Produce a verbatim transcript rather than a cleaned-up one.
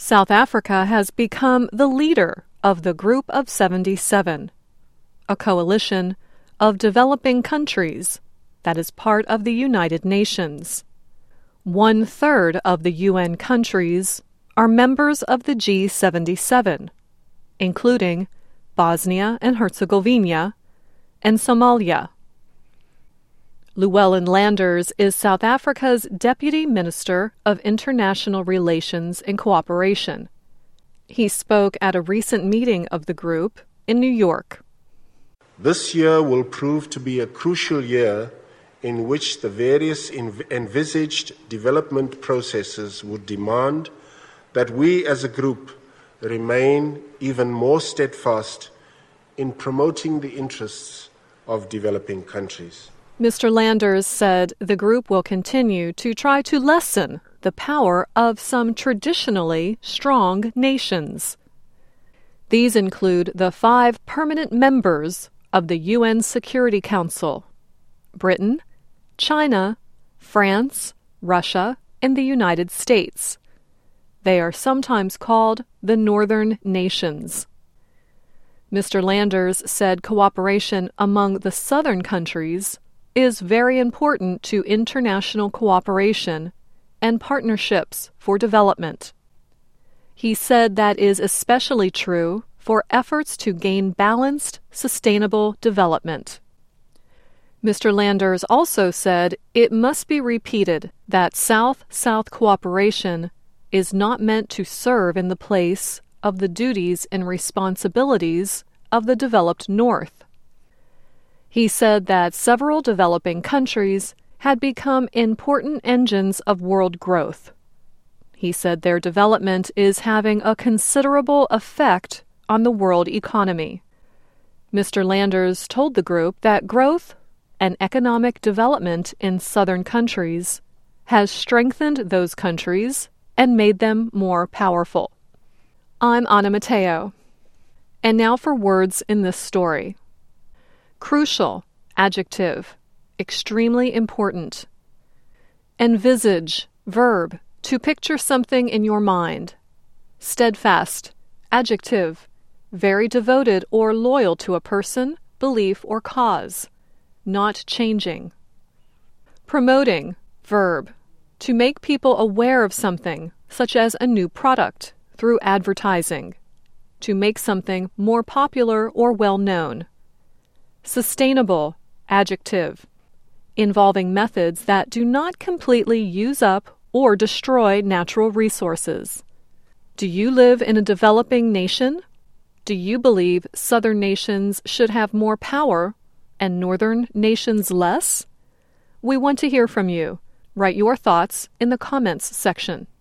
South Africa has become the leader of the Group of seventy-seven, a coalition of developing countries that is part of the United Nations. One-third of the U N countries are members of the G seventy-seven, including Bosnia and Herzegovina and Somalia. Llewellyn Landers is South Africa's Deputy Minister of International Relations and Cooperation. He spoke at a recent meeting of the group in New York. This year will prove to be a crucial year in which the various env- envisaged development processes would demand that we as a group remain even more steadfast in promoting the interests of developing countries. Mister Landers said the group will continue to try to lessen the power of some traditionally strong nations. These include the five permanent members of the U N Security Council: Britain, China, France, Russia, and the United States. They are sometimes called the Northern Nations. Mister Landers said cooperation among the southern countries is very important to international cooperation and partnerships for development. He said that is especially true for efforts to gain balanced, sustainable development. Mister Landers also said it must be repeated that South-South cooperation is not meant to serve in the place of the duties and responsibilities of the developed North. He said that several developing countries had become important engines of world growth. He said their development is having a considerable effect on the world economy. Mister Landers told the group that growth and economic development in southern countries has strengthened those countries and made them more powerful. I'm Anna Mateo. And now for words in this story. Crucial, adjective, extremely important. Envisage, verb, to picture something in your mind. Steadfast, adjective, very devoted or loyal to a person, belief, or cause, not changing. Promoting, verb, to make people aware of something, such as a new product, through advertising, to make something more popular or well-known. Sustainable, adjective, involving methods that do not completely use up or destroy natural resources. Do you live in a developing nation? Do you believe southern nations should have more power and northern nations less? We want to hear from you. Write your thoughts in the comments section.